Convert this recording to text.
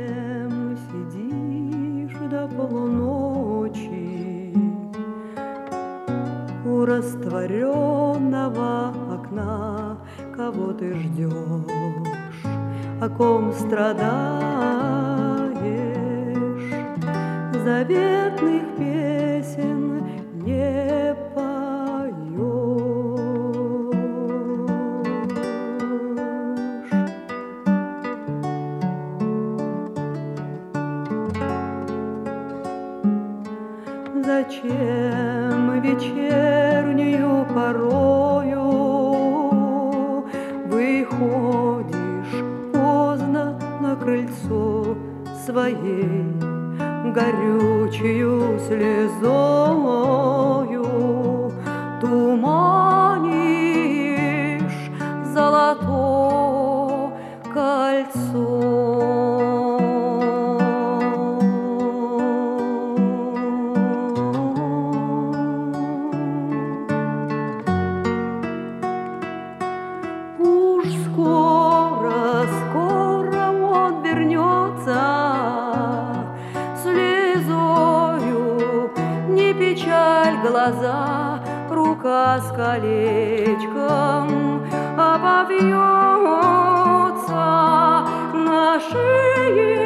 Зачем сидишь до полуночи у растворенного окна? Кого ты ждешь, о ком страдаешь? Заветных песен не поешь. Зачем вечернюю порою выходишь поздно на крыльцо своей горючую слезою? Туманишь золото кольцо. Уж скоро, скоро он вернется, слезою не печаль глаза, рука с колечком обовьется на шее.